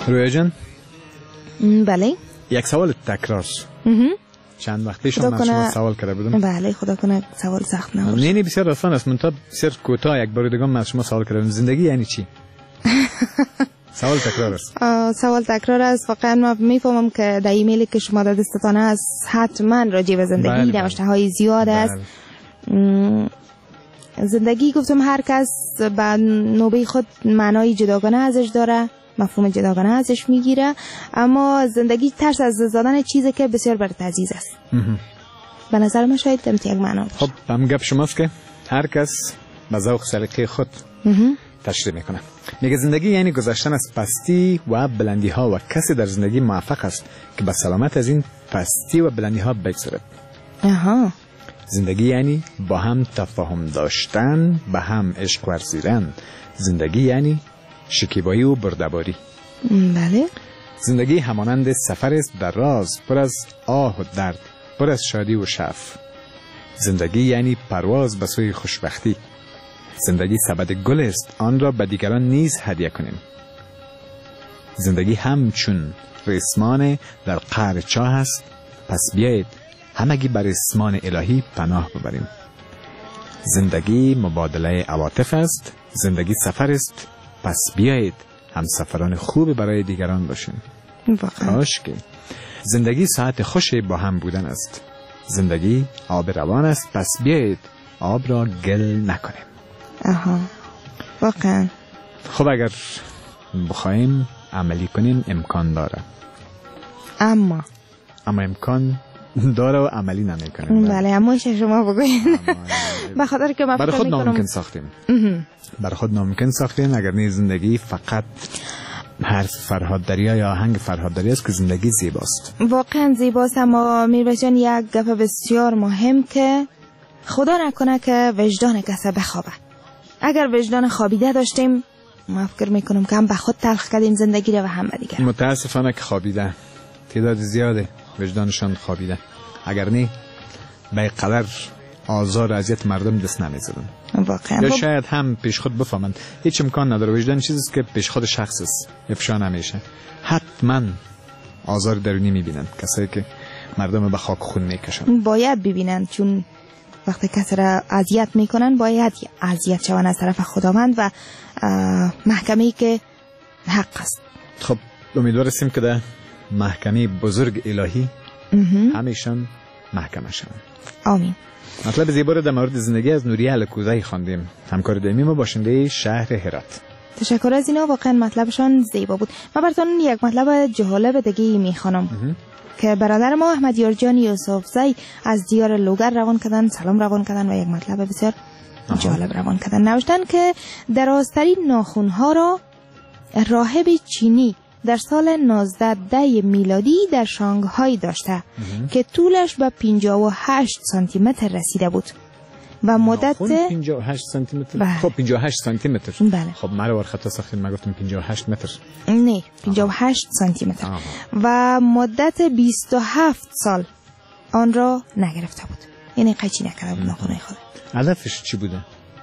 S11: رویا جان.
S12: بله.
S11: یک سوال تکرار. چند وقت پیش من شما سوال کرده بودم.
S12: بله خدا کنه سوال سخت نباشه.
S11: نه بسیار آسان است، منتها بسیار کوتاه. یک بار دیگه من شما سوال کردم زندگی یعنی چی؟ سوال تکرار است.
S12: سوال تکرار است. واقعا من میفهمم که در ایمیلی که شما دستتان است حتما راجع به زندگی نوشته های زیاد است. زندگی گفتم هر کس به نوبه خود معنای جداگانه ازش داره، مفهوم جداگانه ازش میگیره، اما زندگی ترس از دادن چیزی که بسیار برات عزیز است. به نظر من شاید یک معنا باشه.
S11: خب هم گپ شماست که هر کس به ذوق سلیقه خود تشریح میکنه. میگه زندگی یعنی گذشتن از پستی و بلندی ها و کسی در زندگی موفق است که به سلامت از این پستی و بلندی ها بگذرد. زندگی یعنی با هم تفاهم داشتن، به هم عشق ورزیدن. زندگی یعنی شکیبایی و بردباری.
S12: بله.
S11: زندگی همانند سفر است در راز، پر از آه و درد، پر از شادی و شعف. زندگی یعنی پرواز به سوی خوشبختی. زندگی سبد گل است، آن را به دیگران نیز هدیه کنیم. زندگی همچون ریسمان در قعر چاه است، پس بیایید همگی بر ریسمان الهی پناه ببریم. زندگی مبادله عواطف است، زندگی سفر است، پس بیایید همسفران خوب برای دیگران باشیم. کاش که زندگی ساعت خوش با هم بودن است. زندگی آب روان است، پس بیایید آب را گل نکنیم.
S12: واقعا.
S11: خب اگر بخوایم عملی کنیم امکان داره، اما امکان داره و عملی نمیکنیم.
S12: بله اما شما بگوین. به خاطر که من
S11: برای خود ناممکن ساختیم. برای خود ناممکن ساختیم. اگر نه زندگی فقط حرف فرهاد دریا یا آهنگ فرهاد دریا است که زندگی زیباست.
S12: واقعا زیباست، اما میرباز جان یک گپ بسیار مهم که خدا نکنه که وجدان کسی بخوابه. اگر وجدان خوابیده داشتیم من فکر میکنم که هم به خود تلخ کردیم زندگی رو و هم به دیگر.
S11: متاسفانه که خوابیده، تعداد زیاده وجدانشان خوابیده. اگر نه به قدر آزار و اذیت مردم دست نمیزدن.
S12: واقعا.
S11: یا شاید هم پیش خود بفهمند هیچ امکان نداره. وجدان چیزیست که پیش خود شخص است، افشا نمیشه. حتما آزار درونی میبینن کسایی که مردم به خاک خون میکشن.
S12: باید ببینن، چون وقتی کسی را اذیت میکنن باید اذیت شون از طرف خداوند و محکمه‌ای که حق است.
S11: خب امیدواریم که در محکمه بزرگ الهی همیشان محکمه شوند.
S12: آمین.
S11: مطلب زیبا رو در مورد زندگی از نوریه الکوزی خواندیم، همکار دائمی ما باشنده شهر هرات.
S12: تشکر از اینا، واقعا مطلبشان زیبا بود. من براتون یک مطلب جالب دیگه میخوانم که برادر ما احمد یارجان یوسفزی از دیار لوگر روان کردن، سلام روان کردن و یک مطلب بسیار جالب روان کردن. نوشتن که درازترین ناخونها را راهب چینی در سال 1910 میلادی در شانگهای داشته که طولش به 58 سانتی متر رسیده بود و مدت
S11: 58 سانتی متر. خب 58 سانتی متر.
S12: بله.
S11: خب مرا خطا ساختین، من گفتم 58 متر.
S12: نه 58 سانتی متر. و مدت 27 سال آن را نگرفته بود، یعنی قیچی نکرده بود ناخنهای خود.
S11: هدفش چی بوده؟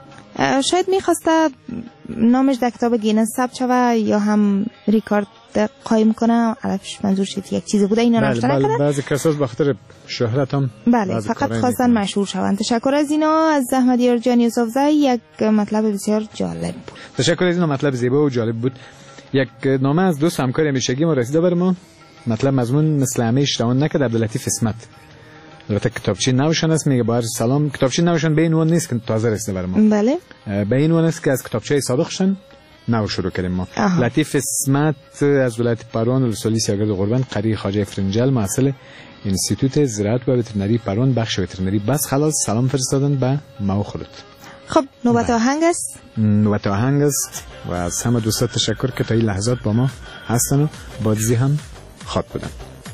S12: شاید میخواسته نامش در کتاب گینس ثبت شوه یا هم ریکارد قایم کنه. علفش منظور شد یک چیزی بوده، اینا نوشته نکردن.
S11: بعضی کساس به خاطر شهرت هم
S12: بله فقط خواستن مشهور شوند. تشکر از اینا. از احمد یارجان یوسفزی یک مطلب بسیار جالب بود.
S11: تشکر از اینا، مطلب زیبا و جالب بود. یک نامه از دوست همکار همیشگی ما رسیده بر ما. مطلب مضمون مثل همه اشتباه نکرد. عبداللطیف اسمت البته کتابچه نوشن است، میگه با سلام. کتابچه نوشن به این عنوان نیست که تازه رسیده بر ما.
S12: بله
S11: به این عنوان است که از کتابچه صادقشن نو شروع کردیم ما. لطیف اسمت از ولایت پروان ولسوالی سیاگرد قربان قری خواجه فرنجل مسئول انستیتوت زراعت و وترنری پروان بخش وترنری بس خلاص سلام فرستادن به ما خودت.
S12: خب نوبت آهنگ است.
S11: نوبت آهنگ است و از همه دوستان تشکر که تا این لحظات با ما هستن و بازی هم خواد بودن.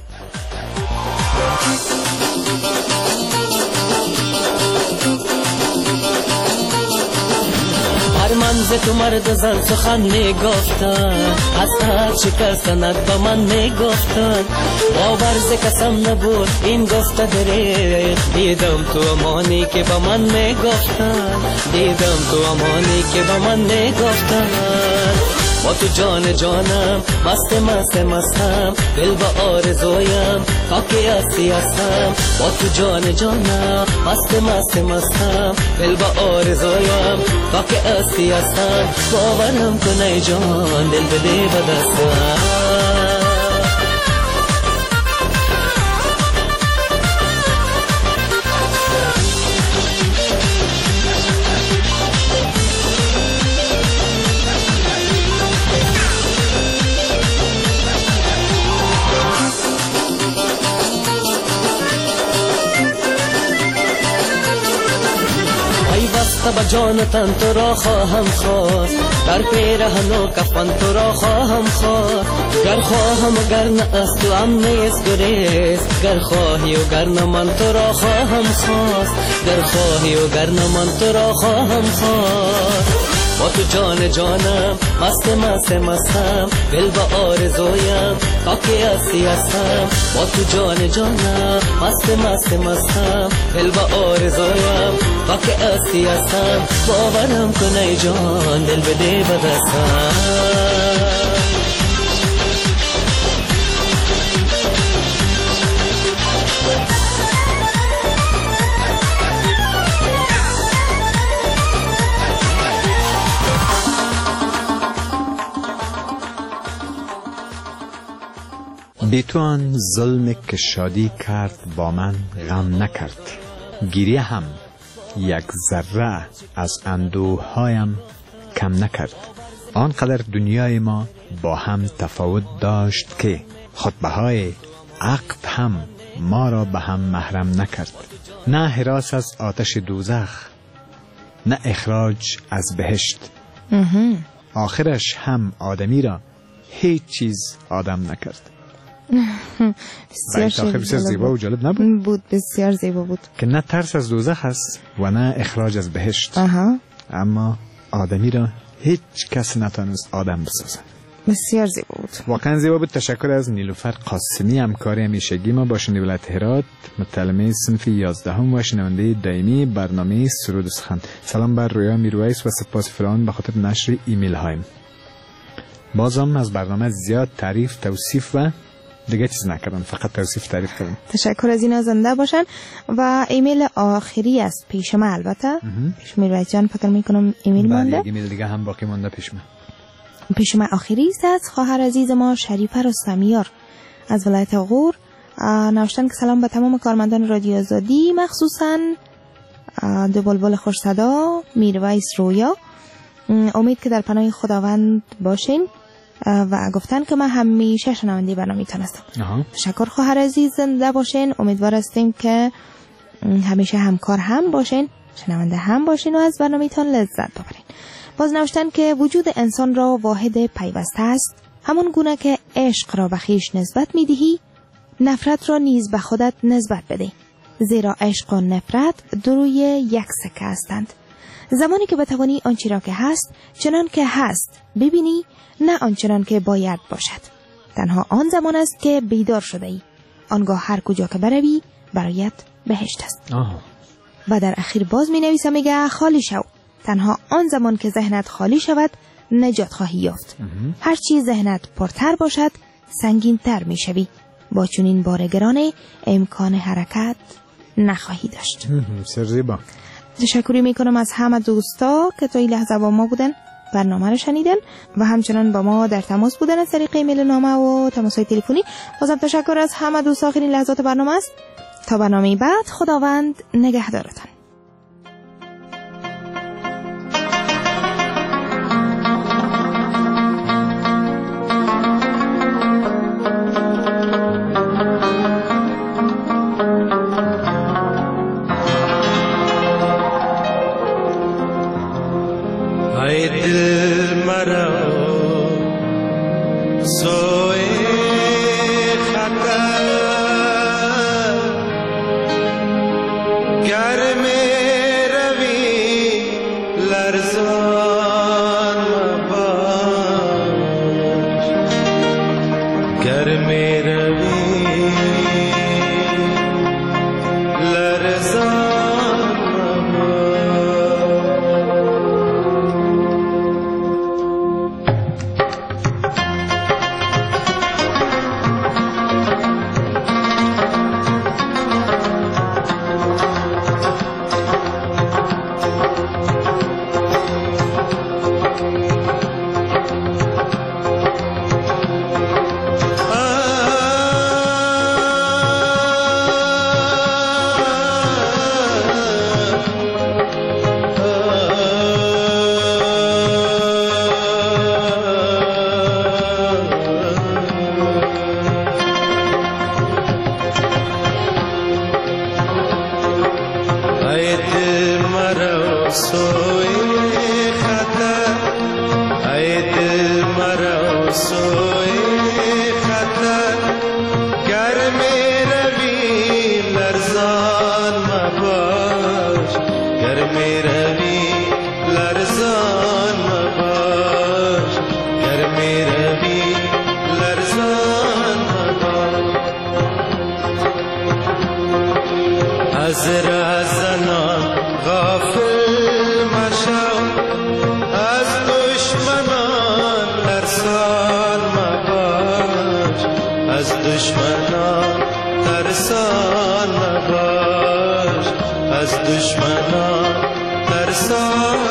S13: منز تو مرد زن سخن میگفتن، از هر شکستنت با من میگفتن، باورز کسم نبود این گفته دریخ. دیدم تو امانی که با من میگفتن، دیدم تو امانی که با من میگفتن. با تو جان جانم، مست مست مستم، دل با آرزویم تا که هستی هستم. با تو جان جانم، مست مست مستم، دل با آرزویم تا که هستی هستم. باورم کن ای جان، دل بده به دستم. با جان تن تو را خواهم خواست، در پیرهن و کفن تو را خواهم خواست. گر خواهم و گر نه از تو هم نیست گریز، گر خواهی و گر نه من تو را خواهم خواست. گر خواهی و گر نه من تو را خواهم خواست. با تو جان جانم، مست مست مستم، دل با آرزویم تا که هستی هستم. با تو جان جانم، مست مست مستم، دل با آرزویم تا که هستی هستم. باورم کن ای جان، دل بده به دستم.
S11: بی تو آن ظلم که شادی کرد با من غم نکرد. گریه هم یک ذره از اندوهایم کم نکرد. آنقدر دنیای ما با هم تفاوت داشت که خطبه‌های عقد هم ما را به هم محرم نکرد. نه هراس از آتش دوزخ، نه اخراج از بهشت. آخرش هم آدمی را هیچ چیز آدم نکرد. بسیار زیبا و جالب نبود؟
S12: بود، بسیار زیبا بود.
S11: که نه ترس از دوزخ است و نه اخراج از بهشت. اما آدمی را هیچ کس نتونست آدم بسازه.
S12: بسیار زیبا بود،
S11: واقعا زیبا بود. تشکر از نیلوفر قاسمی، همکار همیشگی ما با شنونده ولایت هرات، متعلمه صنف 11 و شنونده دائمی برنامه سرود و سخن. سلام بر رویا میرویس و سپاس فراوان به خاطر نشر ایمیل هایم. بازم از برنامه زیاد تعریف، توصیف و دیگه چیز نکردن، فقط توصیف تعریف کردن.
S12: تشکر از اینا، زنده باشن. و ایمیل آخری است پیش ما، البته پیش میرویس جان فکر میکنم ایمیل مونده.
S11: یک ایمیل دیگه هم باقی مونده پیش ما
S12: آخری است از خواهر عزیز ما شریفه رستمیار از ولایت غور. نوشتن که سلام به تمام کارمندان رادیو آزادی، مخصوصا دو بلبل خوش صدا میرویس رویا. امید که در پناه خداوند باشین و گفتن که من همیشه شنونده برنامه هستم. تشکر خواهر عزیز، زنده باشین. امیدوار هستیم که همیشه همکار هم باشین، شنونده هم باشین و از برنامه تان لذت ببرین. باز نوشتن که وجود انسان را واحد پیوسته است. همون گونه که عشق را به خویش نسبت میدهی، نفرت را نیز به خودت نسبت بده، زیرا عشق و نفرت دو روی یک سکه هستند. زمانی که بتوانی آنچه را که هست چنان که هست ببینی، نه آنچنان که باید باشد، تنها آن زمان است که بیدار شده ای. آنگاه هر کجا که بروی برایت بهشت است. و در اخیر باز می نویسم میگه خالی شو، تنها آن زمان که ذهنت خالی شود نجات خواهی یافت. هر چی ذهنت پرتر باشد سنگین تر می شوی. با چنین بارگران امکان حرکت نخواهی داشت.
S11: زیبا.
S12: تشکری میکنم از همه دوستا که تا این لحظه با ما بودن، برنامه رو شنیدن و همچنان با ما در تماس بودن از طریق ایمیل نامه و تماس‌های تلفنی. بازم تشکر از همه دوستا. آخرین لحظات برنامه است. تا برنامه بعد، خداوند نگهدارتان.
S14: مرا سوی خطر ای دل مرا سوی خطر گر می روی لرزان مباش گر می روی لرزان مباش گر می روی لرزان مباش از رهزنان غافل مشو از دشمنان ترسان مباش از دشمنان ترسان مباش از دشمنان ترسان